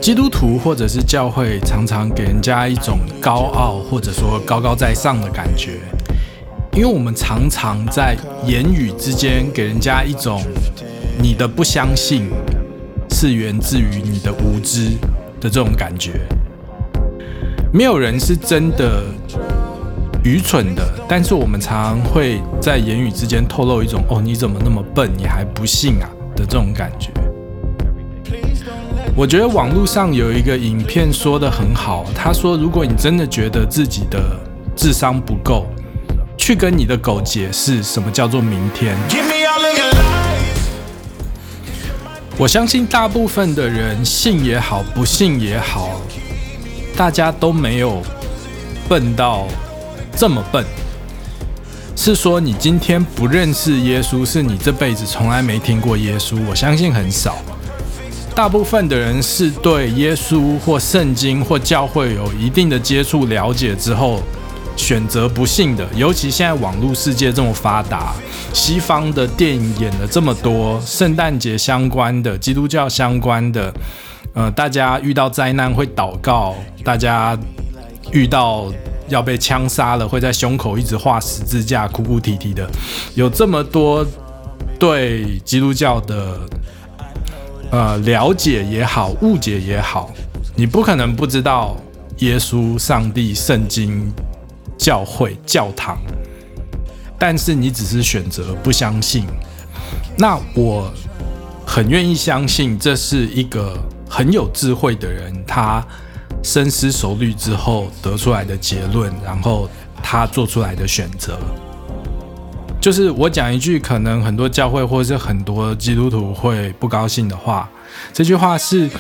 基督徒或者是教会常常给人家一种高傲或者说高高在上的感觉，因为我们常常在言语之间给人家一种你的不相信是源自于你的无知的这种感觉。没有人是真的愚蠢的，但是我们常常会在言语之间透露一种你怎么那么笨，你还不信啊的这种感觉。我觉得网络上有一个影片说得很好，他说如果你真的觉得自己的智商不够，去跟你的狗解释什么叫做明天。我相信大部分的人信也好不信也好，大家都没有笨到这么笨，是说你今天不认识耶稣，是你这辈子从来没听过耶稣，我相信很少。大部分的人是对耶稣或圣经或教会有一定的接触了解之后选择不信的。尤其现在网络世界这么发达，西方的电影演了这么多，圣诞节相关的、基督教相关的，大家遇到灾难会祷告，大家遇到要被枪杀了会在胸口一直画十字架，哭哭啼啼的，有这么多对基督教的了解也好，误解也好，你不可能不知道耶稣、上帝、圣经、教会、教堂，但是你只是选择不相信。那我很愿意相信，这是一个很有智慧的人，他深思熟虑之后得出来的结论，然后他做出来的选择。就是我讲一句可能很多教会或是很多基督徒会不高兴的话，这句话是：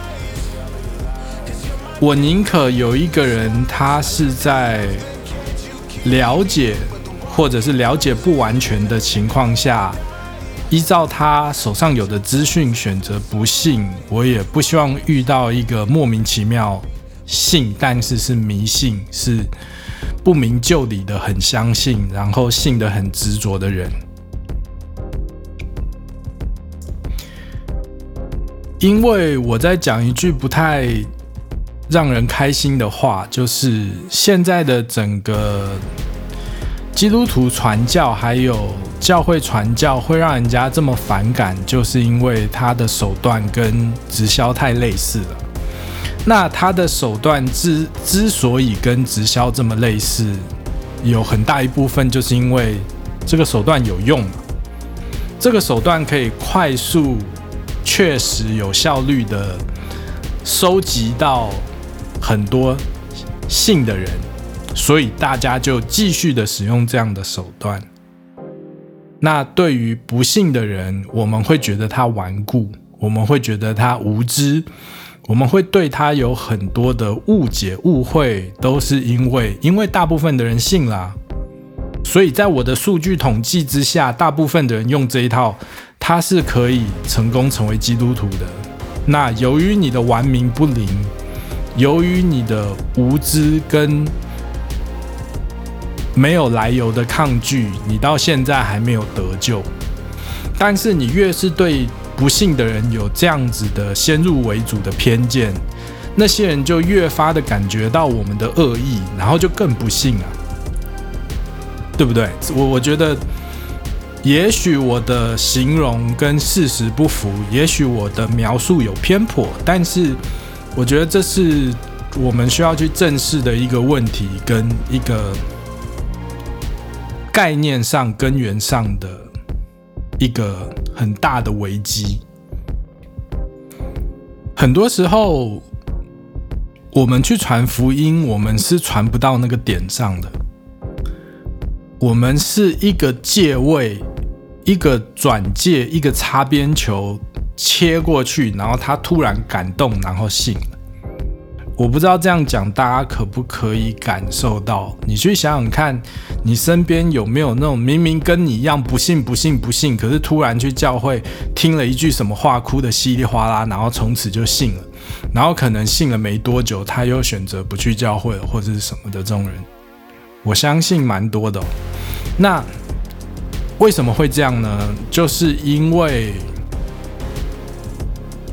我宁可有一个人他是在了解或者是了解不完全的情况下，依照他手上有的资讯选择不信，我也不希望遇到一个莫名其妙信但是是迷信，是不明就里的很相信，然后信得很执着的人。因为我在讲一句不太让人开心的话，就是现在的整个基督徒传教还有教会传教会让人家这么反感，就是因为他的手段跟直销太类似了。那他的手段之所以跟直销这么类似，有很大一部分就是因为这个手段有用嘛，这个手段可以快速、确实、有效率的收集到很多信的人，所以大家就继续的使用这样的手段。那对于不信的人，我们会觉得他顽固，我们会觉得他无知，我们会对他有很多的误解、误会，都是因为大部分的人信啦，所以在我的数据统计之下，大部分的人用这一套，他是可以成功成为基督徒的。那由于你的顽冥不灵，由于你的无知跟没有来由的抗拒，你到现在还没有得救。但是你越是对不信的人有这样子的先入为主的偏见，那些人就越发的感觉到我们的恶意，然后就更不信啊，对不对？我觉得也许我的形容跟事实不符，也许我的描述有偏颇，但是我觉得这是我们需要去正视的一个问题，跟一个概念上、根源上的一个很大的危机。很多时候我们去传福音，我们是传不到那个点上的，我们是一个借位，一个转介，一个擦边球切过去，然后他突然感动，然后信了。我不知道这样讲大家可不可以感受到，你去想想看，你身边有没有那种明明跟你一样不信，可是突然去教会听了一句什么话，哭得稀里哗啦，然后从此就信了，然后可能信了没多久他又选择不去教会了或者是什么的，这种人我相信蛮多的那为什么会这样呢？就是因为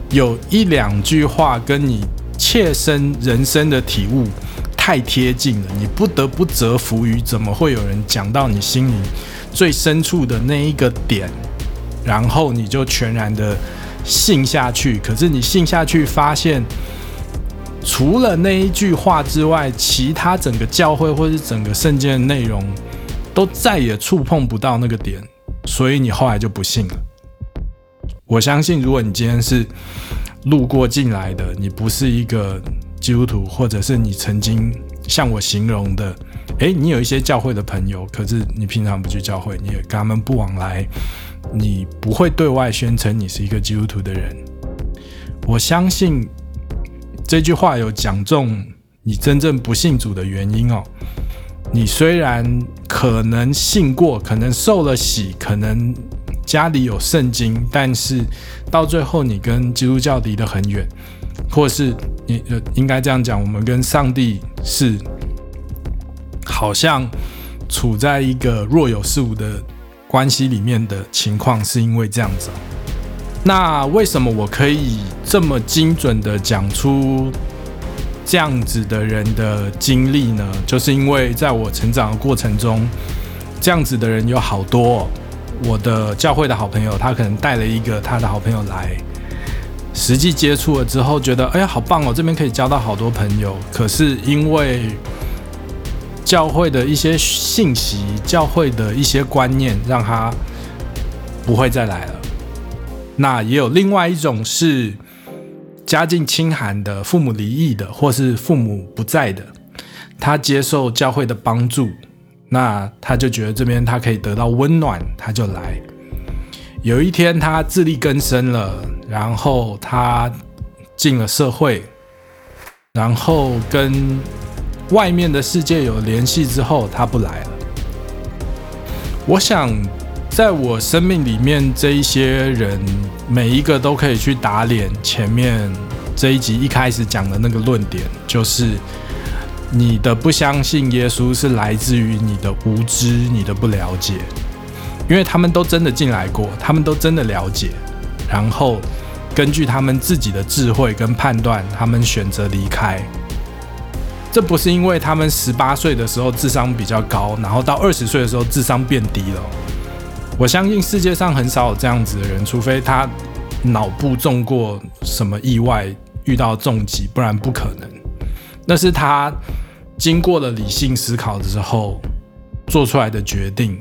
有一两句话跟你切身人生的体悟太贴近了，你不得不折服于怎么会有人讲到你心里最深处的那一个点，然后你就全然的信下去。可是你信下去发现，除了那一句话之外，其他整个教会或是整个圣经的内容都再也触碰不到那个点，所以你后来就不信了。我相信如果你今天是路过进来的，你不是一个基督徒，或者是你曾经像我形容的，你有一些教会的朋友，可是你平常不去教会，你也跟他们不往来，你不会对外宣称你是一个基督徒的人，我相信这句话有讲中你真正不信主的原因哦。你虽然可能信过，可能受了洗，可能家里有圣经，但是到最后你跟基督教离得很远，或是你应该这样讲，我们跟上帝是好像处在一个若有似无的关系里面的情况，是因为这样子。那为什么我可以这么精准的讲出这样子的人的经历呢？就是因为在我成长的过程中，这样子的人有好多我的教会的好朋友，他可能带了一个他的好朋友来，实际接触了之后觉得好棒哦，这边可以交到好多朋友。可是因为教会的一些信息，教会的一些观念，让他不会再来了。那也有另外一种是家境清寒的，父母离异的，或是父母不在的，他接受教会的帮助，那他就觉得这边他可以得到温暖，他就来。有一天他自力更生了，然后他进了社会，然后跟外面的世界有联系之后，他不来了。我想在我生命里面这一些人，每一个都可以去打脸前面这一集一开始讲的那个论点，就是你的不相信耶稣是来自于你的无知，你的不了解。因为他们都真的进来过，他们都真的了解，然后根据他们自己的智慧跟判断，他们选择离开。这不是因为他们18岁的时候智商比较高，然后到20岁的时候智商变低了。我相信世界上很少有这样子的人，除非他脑部中过什么意外，遇到重击，不然不可能。那是他经过了理性思考之后做出来的决定。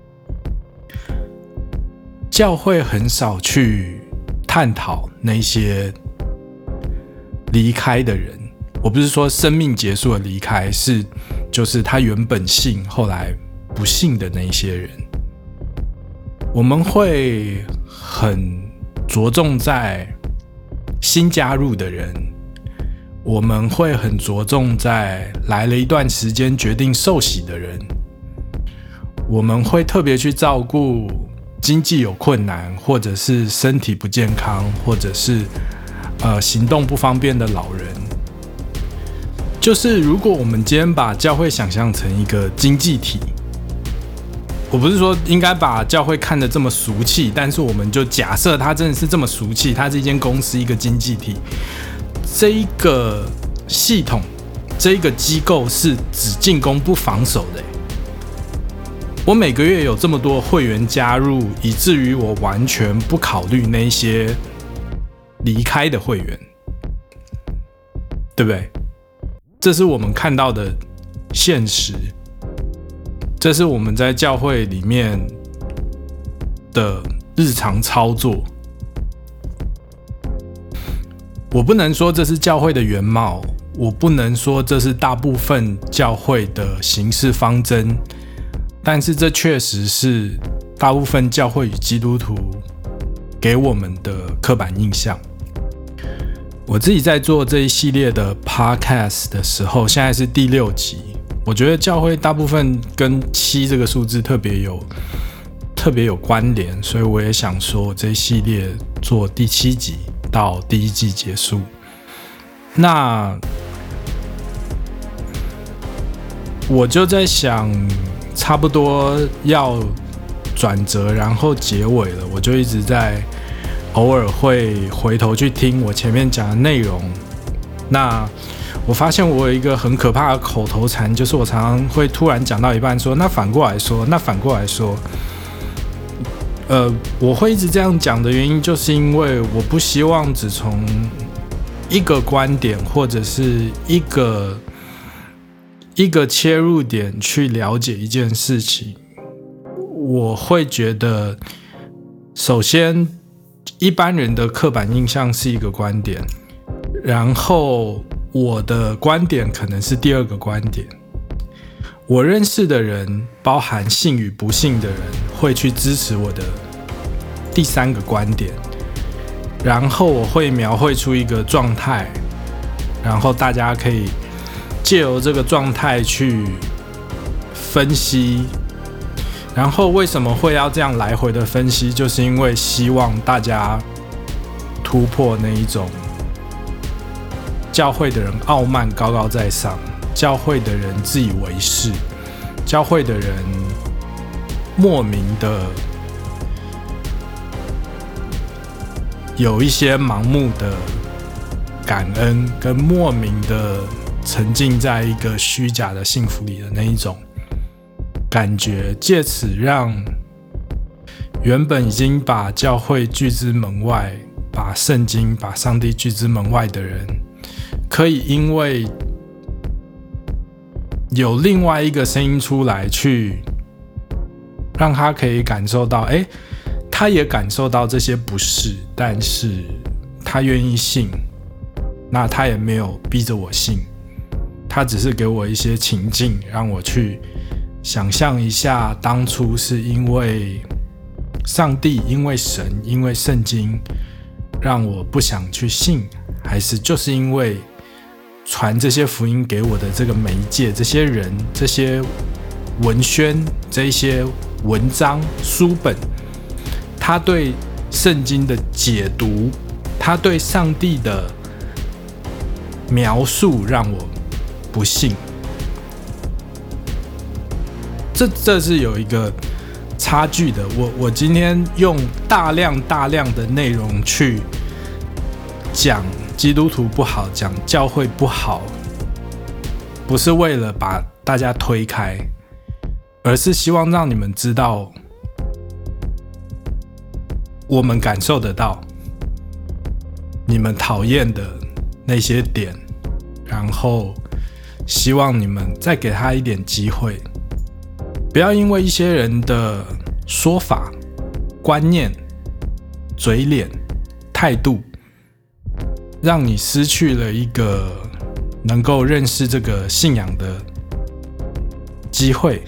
教会很少去探讨那些离开的人，我不是说生命结束的离开，就是他原本信后来不信的那一些人。我们会很着重在新加入的人，我们会很着重在来了一段时间决定受洗的人，我们会特别去照顾经济有困难，或者是身体不健康，或者是行动不方便的老人。就是如果我们今天把教会想象成一个经济体，我不是说应该把教会看得这么俗气，但是我们就假设它真的是这么俗气，它是一间公司，一个经济体，这一个系统，这一个机构是只进攻不防守的。我每个月有这么多会员加入，以至于我完全不考虑那些离开的会员，对不对？这是我们看到的现实，这是我们在教会里面的日常操作。我不能说这是教会的原貌，我不能说这是大部分教会的行事方针，但是这确实是大部分教会与基督徒给我们的刻板印象。我自己在做这一系列的 podcast 的时候，现在是第6集，我觉得教会大部分跟7这个数字特别有关联，所以我也想说这一系列做第7集到第1季结束。那我就在想差不多要转折然后结尾了，我就一直在偶尔会回头去听我前面讲的内容。那我发现我有一个很可怕的口头禅，就是我常常会突然讲到一半说，那反过来说，那反过来说。我会一直这样讲的原因，就是因为我不希望只从一个观点或者是一个切入点去了解一件事情。我会觉得，首先一般人的刻板印象是一个观点，然后我的观点可能是第二个观点。我认识的人，包含信与不信的人，会去支持我的第三个观点，然后我会描绘出一个状态，然后大家可以借由这个状态去分析。然后为什么会要这样来回的分析，就是因为希望大家突破那一种教会的人傲慢高高在上，教会的人自以为是，教会的人莫名的有一些盲目的感恩，跟莫名的沉浸在一个虚假的幸福里的那一种感觉，借此让原本已经把教会拒之门外，把圣经、把上帝拒之门外的人，可以因为有另外一个声音出来，去让他可以感受到，他也感受到这些不是，但是他愿意信，那他也没有逼着我信，他只是给我一些情境，让我去想象一下，当初是因为上帝、因为神、因为圣经让我不想去信，还是就是因为传这些福音给我的这个媒介、这些人、这些文宣、这些文章、书本，他对圣经的解读，他对上帝的描述让我不信。这是有一个差距的。我今天用大量的内容去讲基督徒不好，讲教会不好，不是为了把大家推开，而是希望让你们知道，我们感受得到你们讨厌的那些点，然后希望你们再给他一点机会，不要因为一些人的说法、观念、嘴脸、态度，让你失去了一个能够认识这个信仰的机会。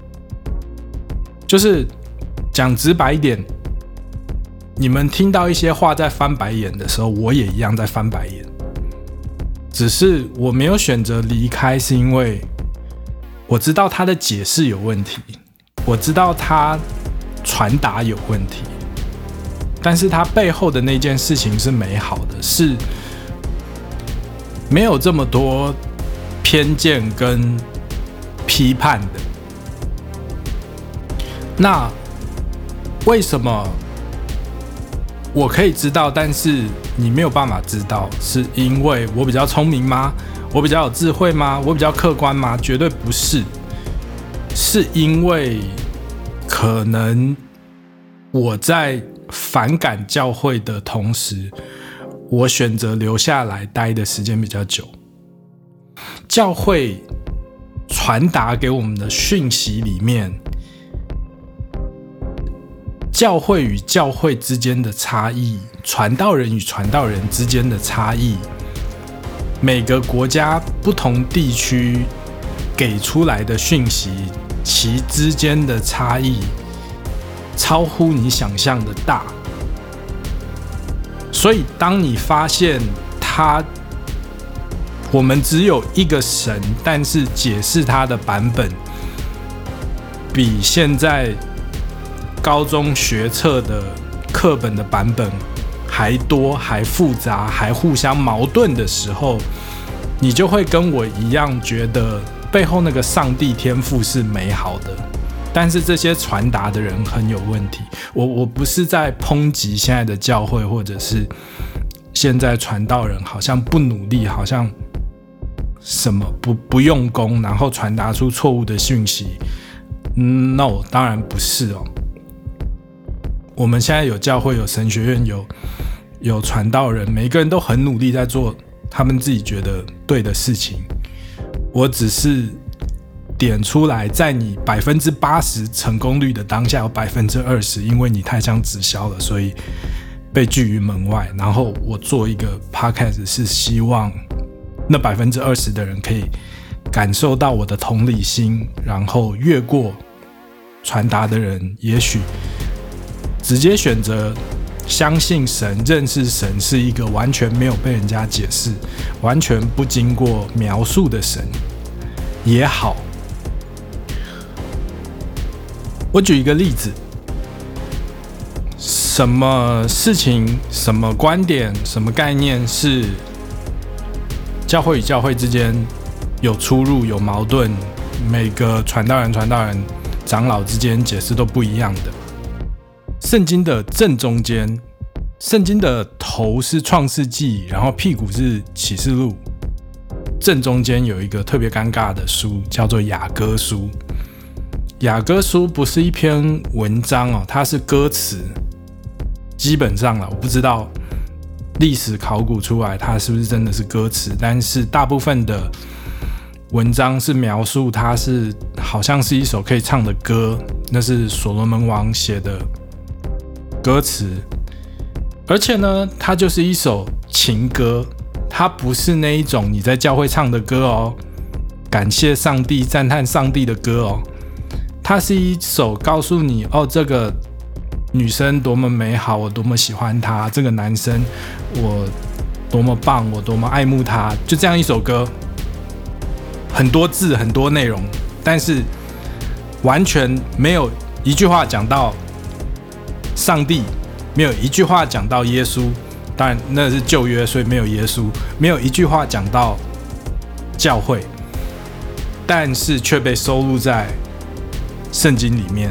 就是讲直白一点，你们听到一些话在翻白眼的时候，我也一样在翻白眼，只是我没有选择离开，是因为我知道他的解释有问题，我知道他传达有问题，但是他背后的那件事情是美好的，是没有这么多偏见跟批判的。那为什么我可以知道，但是你没有办法知道？是因为我比较聪明吗？我比较有智慧吗？我比较客观吗？绝对不是，是因为可能我在反感教会的同时，我选择留下来待的时间比较久。教会传达给我们的讯息里面，教会与教会之间的差异，传道人与传道人之间的差异，每个国家不同地区给出来的讯息，其之间的差异超乎你想象的大。所以当你发现我们只有一个神，但是解释他的版本比现在高中学测的课本的版本还多、还复杂、还互相矛盾的时候，你就会跟我一样觉得背后那个上帝天赋是美好的， 但是这些传达的人很有问题。我不是在抨击现在的教会，或者是现在传道人好像不努力，好像什么不用功，然后传达出错误的讯息。No， 当然不是哦。我们现在有教会，有神学院，有传道人，每一个人都很努力在做他们自己觉得对的事情。我只是点出来，在你80%成功率的当下，有20%因为你太像直销了，所以被拒于门外。然后我做一个 podcast 是希望那20%的人可以感受到我的同理心，然后越过传达的人，也许直接选择相信神、认识神是一个完全没有被人家解释、完全不经过描述的神也好。我举一个例子，什么事情、什么观点、什么概念是教会与教会之间有出入、有矛盾，每个传道人、长老之间解释都不一样的？圣经的正中间，圣经的头是创世纪，然后屁股是启示录，正中间有一个特别尴尬的书，叫做雅歌书。雅歌书不是一篇文章哦，它是歌词。基本上啦，我不知道历史考古出来它是不是真的是歌词，但是大部分的文章是描述它是好像是一首可以唱的歌，那是所罗门王写的歌词。而且呢，它就是一首情歌，它不是那一种你在教会唱的歌哦，感谢上帝、赞叹上帝的歌哦。它是一首告诉你哦，这个女生多么美好，我多么喜欢她；这个男生我多么棒，我多么爱慕他。就这样一首歌，很多字，很多内容，但是完全没有一句话讲到上帝，没有一句话讲到耶稣。当然那是旧约，所以没有耶稣，没有一句话讲到教会，但是却被收录在圣经里面。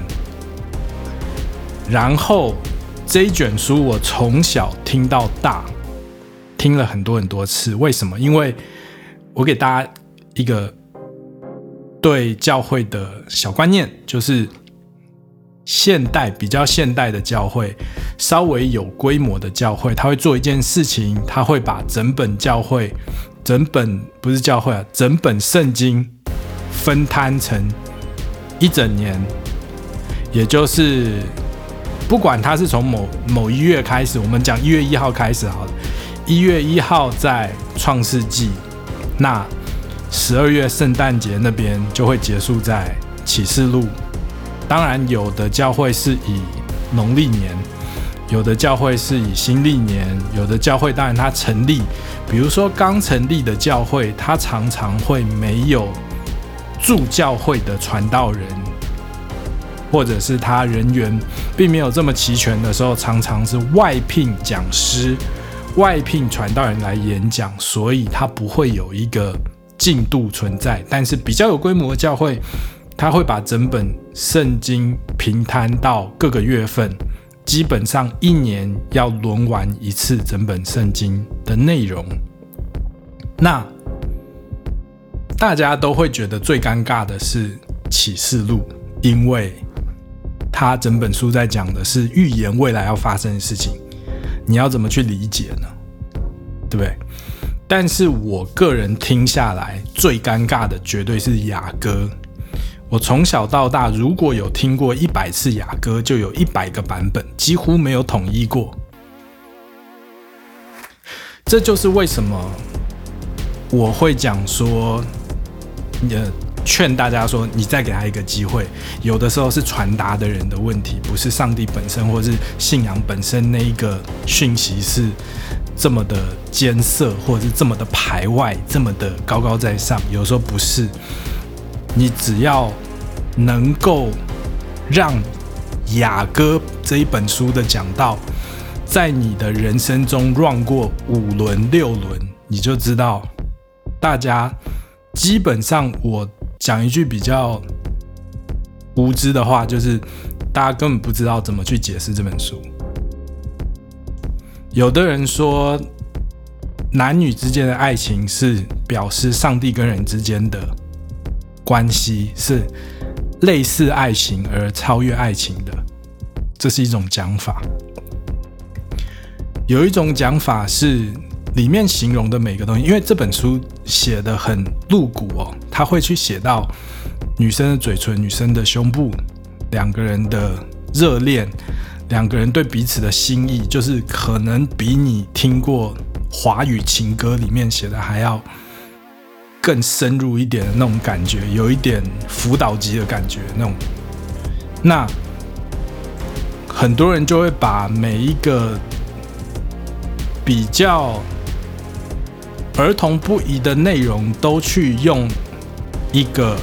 然后这一卷书我从小听到大，听了很多次。为什么？因为我给大家一个对教会的小观念，就是比较现代的教会，稍微有规模的教会，他会做一件事情，他会把整本教会、整本圣经分摊成一整年，也就是不管它是从某一月开始，我们讲1月1号开始好了，1月1号在创世纪，那12月圣诞节那边就会结束在启示录。当然有的教会是以农历年，有的教会是以新历年，有的教会当然它成立，比如说刚成立的教会，它常常会没有驻教会的传道人，或者是他人员并没有这么齐全的时候，常常是外聘讲师、外聘传道人来演讲，所以他不会有一个进度存在。但是比较有规模的教会，他会把整本圣经平摊到各个月份，基本上一年要轮完一次整本圣经的内容。那大家都会觉得最尴尬的是启示录，因为他整本书在讲的是预言未来要发生的事情，你要怎么去理解呢？对不对？但是我个人听下来最尴尬的绝对是雅歌。我从小到大如果有听过100次雅歌，就有100个版本，几乎没有统一过。这就是为什么我会讲说劝大家说你再给他一个机会，有的时候是传达的人的问题，不是上帝本身或是信仰本身那一个讯息是这么的艰涩，或者是这么的排外，这么的高高在上，有时候不是。你只要能够让雅歌这一本书的讲道在你的人生中 run 过5轮6轮，你就知道大家基本上，我讲一句比较无知的话，就是大家根本不知道怎么去解释这本书。有的人说，男女之间的爱情是表示上帝跟人之间的关系是类似爱情而超越爱情的，这是一种讲法。有一种讲法是里面形容的每个东西，因为这本书写得很露骨哦，他会去写到女生的嘴唇、女生的胸部，两个人的热恋，两个人对彼此的心意，就是可能比你听过华语情歌里面写的还要更深入一点的那种感觉，有一点辅导级的感觉那种。那很多人就会把每一个比较儿童不宜的内容都去用一个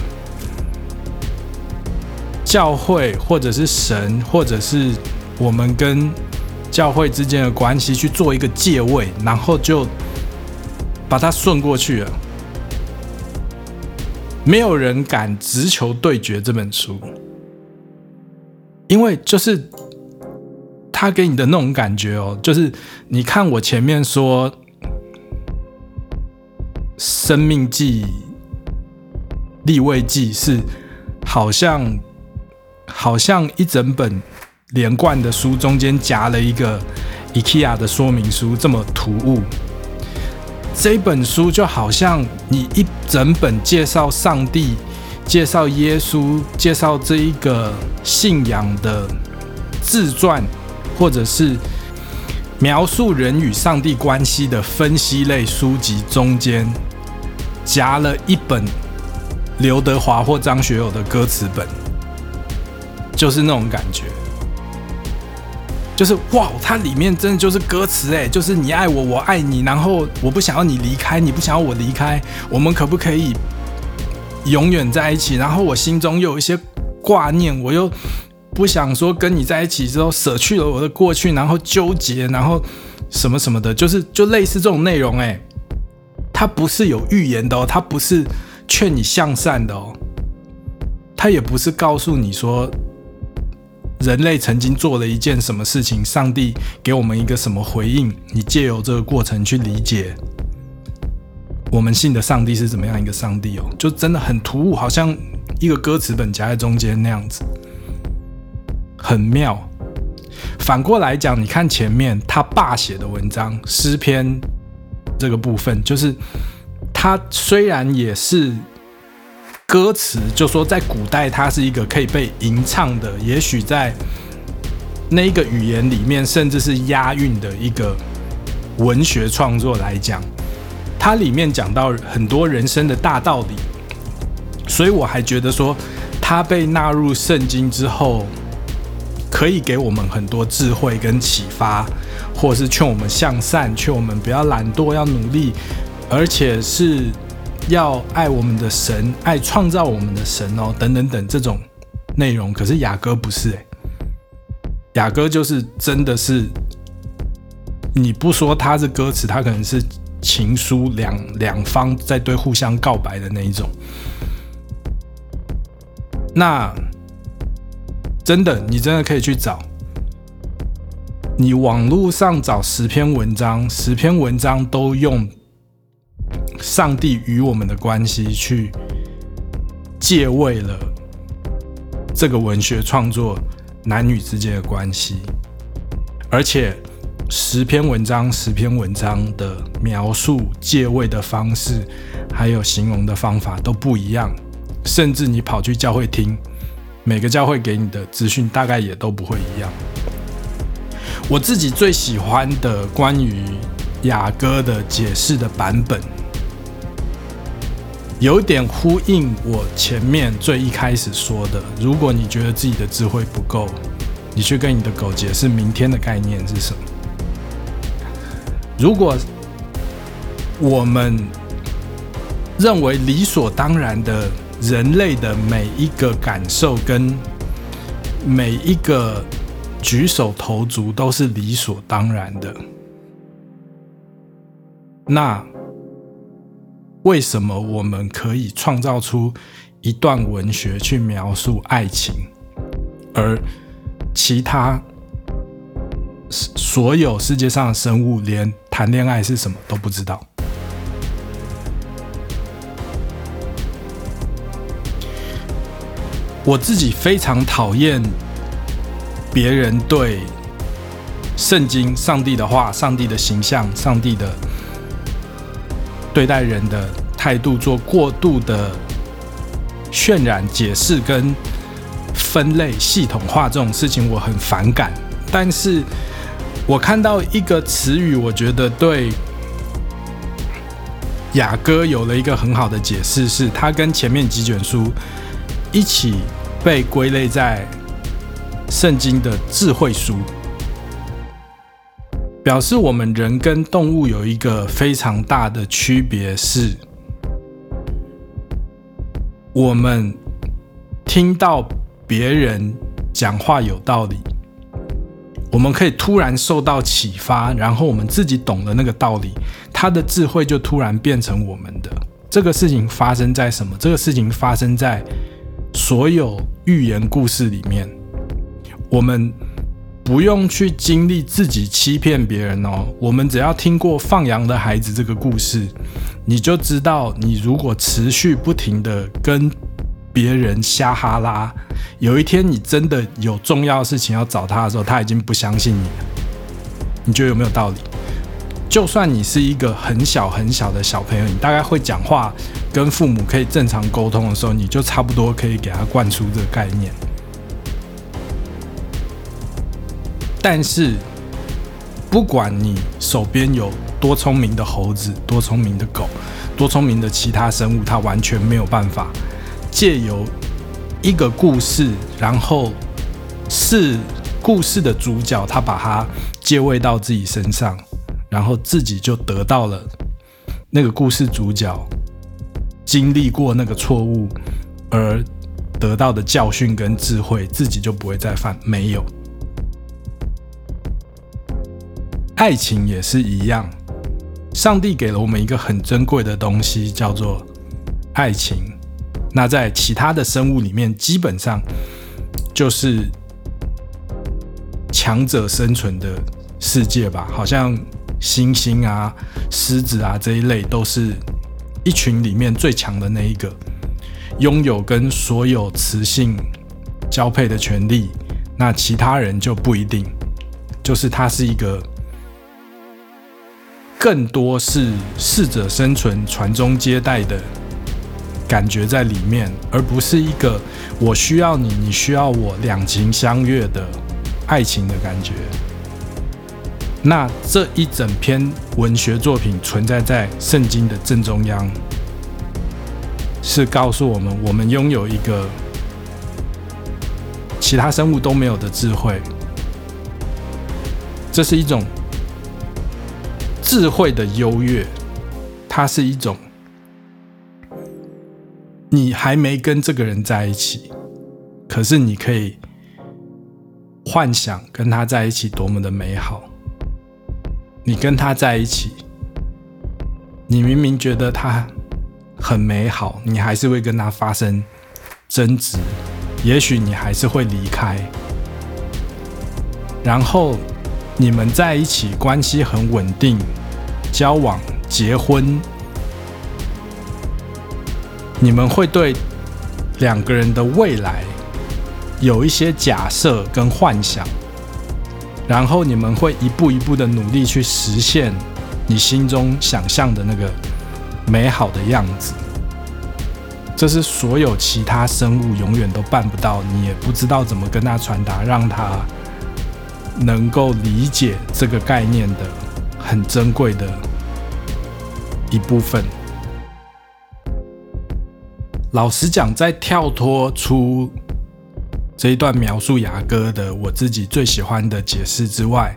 教会或者是神或者是我们跟教会之间的关系去做一个借位，然后就把它顺过去了。没有人敢直球对决这本书，因为就是他给你的那种感觉哦，就是你看我前面说生命记、利未记是好像一整本连贯的书中间夹了一个 IKEA 的说明书，这么突兀。这本书就好像你一整本介绍上帝、介绍耶稣、介绍这一个信仰的自传，或者是描述人与上帝关系的分析类书籍中间夹了一本刘德华或张学友的歌词本，就是那种感觉。就是哇，它里面真的就是歌词哎，就是你爱我，我爱你，然后我不想要你离开，你不想要我离开，我们可不可以永远在一起？然后我心中又有一些挂念，我又不想说跟你在一起之后舍去了我的过去，然后纠结，然后什么什么的，就类似这种内容哎，它不是有预言的哦，它不是劝你向善的哦，它也不是告诉你说人类曾经做了一件什么事情，上帝给我们一个什么回应，你借由这个过程去理解我们信的上帝是怎么样一个上帝哦，就真的很突兀，好像一个歌词本夹在中间那样子，很妙。反过来讲，你看前面他爸写的文章诗篇这个部分，就是他虽然也是歌词，就说在古代它是一个可以被吟唱的，也许在那一个语言里面甚至是押韵的一个文学创作来讲，它里面讲到很多人生的大道理，所以我还觉得说它被纳入圣经之后可以给我们很多智慧跟启发，或是劝我们向善，劝我们不要懒惰，要努力，而且是要爱我们的神，爱创造我们的神哦，等等等这种内容。可是雅歌不是雅歌就是真的是，你不说它是歌词，它可能是情书，两方在对互相告白的那一种。那真的，你真的可以去找，你网络上找10篇文章，10篇文章都用上帝与我们的关系去借位了这个文学创作男女之间的关系，而且10篇文章的描述借位的方式还有形容的方法都不一样，甚至你跑去教会听，每个教会给你的资讯大概也都不会一样。我自己最喜欢的关于雅歌的解释的版本，有点呼应我前面最一开始说的，如果你觉得自己的智慧不够，你去跟你的狗解释明天的概念是什么。如果我们认为理所当然的人类的每一个感受跟每一个举手投足都是理所当然的，那为什么我们可以创造出一段文学去描述爱情，而其他所有世界上的生物连谈恋爱是什么都不知道。我自己非常讨厌别人对圣经、上帝的话、上帝的形象、上帝的对待人的态度做过度的渲染、解释跟分类、系统化这种事情，我很反感。但是我看到一个词语，我觉得对雅歌有了一个很好的解释，是它跟前面几卷书一起被归类在圣经的智慧书，表示我们人跟动物有一个非常大的区别，是我们听到别人讲话有道理，我们可以突然受到启发，然后我们自己懂了那个道理，他的智慧就突然变成我们的。这个事情发生在什么？这个事情发生在所有寓言故事里面。我们不用去经历自己欺骗别人哦，我们只要听过放羊的孩子这个故事，你就知道，你如果持续不停的跟别人瞎哈拉，有一天你真的有重要的事情要找他的时候，他已经不相信你了。你觉得有没有道理？就算你是一个很小很小的小朋友，你大概会讲话，跟父母可以正常沟通的时候，你就差不多可以给他灌输这个概念。但是不管你手边有多聪明的猴子、多聪明的狗、多聪明的其他生物，它完全没有办法借由一个故事，然后是故事的主角，他把它借位到自己身上，然后自己就得到了那个故事主角经历过那个错误而得到的教训跟智慧，自己就不会再犯。没有。爱情也是一样，上帝给了我们一个很珍贵的东西，叫做爱情。那在其他的生物里面，基本上就是强者生存的世界吧，好像猩猩啊、狮子啊这一类，都是一群里面最强的那一个，拥有跟所有雌性交配的权利。那其他人就不一定，就是它是一个更多是适者生存、传宗接代的感觉在里面，而不是一个我需要你，你需要我，两情相悦的爱情的感觉。那这一整篇文学作品存在在圣经的正中央，是告诉我们，我们拥有一个其他生物都没有的智慧。这是一种智慧的优越，它是一种你还没跟这个人在一起，可是你可以幻想跟他在一起多么的美好。你跟他在一起，你明明觉得他很美好，你还是会跟他发生争执，也许你还是会离开。然后你们在一起，关系很稳定，交往、结婚，你们会对两个人的未来有一些假设跟幻想，然后你们会一步一步的努力去实现你心中想象的那个美好的样子。这是所有其他生物永远都办不到，你也不知道怎么跟他传达，让他能够理解这个概念的很珍贵的一部分。老实讲，在跳脱出这一段描述雅歌的我自己最喜欢的解释之外，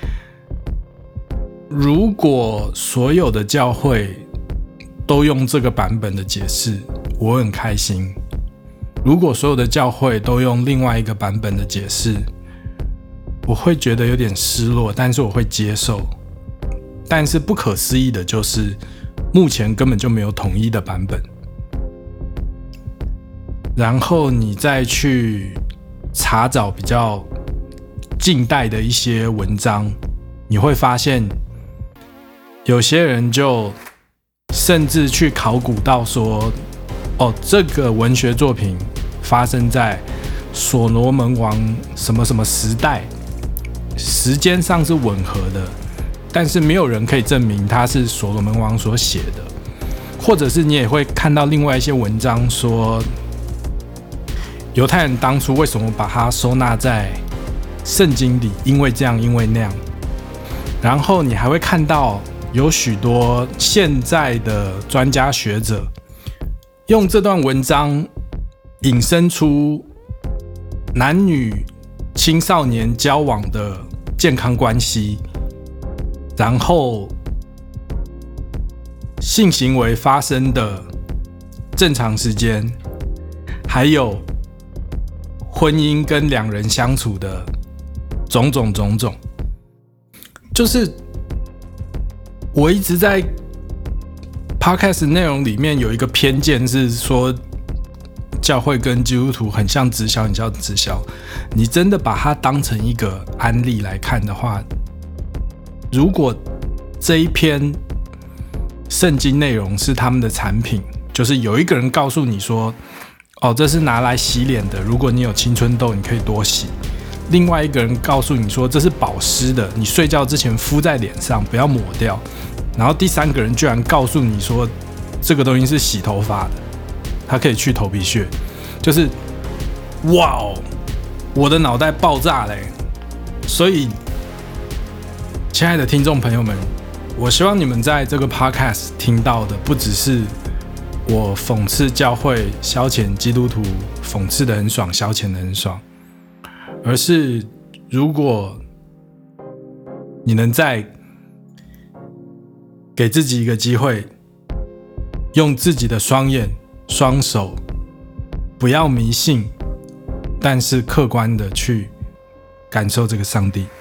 如果所有的教会都用这个版本的解释，我很开心。如果所有的教会都用另外一个版本的解释，我会觉得有点失落，但是我会接受。但是不可思议的就是，目前根本就没有统一的版本。 然后你再去查找比较近代的一些文章，你会发现有些人就甚至去考古到说，这个文学作品发生在所罗门王什么什么时代，时间上是吻合的，但是没有人可以证明它是所罗门王所写的。或者是你也会看到另外一些文章说，犹太人当初为什么把它收纳在圣经里，因为这样因为那样。然后你还会看到有许多现在的专家学者用这段文章引申出男女青少年交往的健康关系，然后性行为发生的正常时间，还有婚姻跟两人相处的种种，就是我一直在 podcast 内容里面有一个偏见，是说教会跟基督徒很像直销，你真的把它当成一个案例来看的话，如果这一篇圣经内容是他们的产品，就是有一个人告诉你说，这是拿来洗脸的，如果你有青春痘你可以多洗。另外一个人告诉你说这是保湿的，你睡觉之前敷在脸上不要抹掉。然后第三个人居然告诉你说这个东西是洗头发的，它可以去头皮屑。就是哇哦，我的脑袋爆炸嘞！所以亲爱的听众朋友们，我希望你们在这个 podcast 听到的不只是我讽刺教会、消遣基督徒，讽刺的很爽，消遣的很爽，而是如果你能再给自己一个机会，用自己的双眼、双手，不要迷信，但是客观的去感受这个上帝。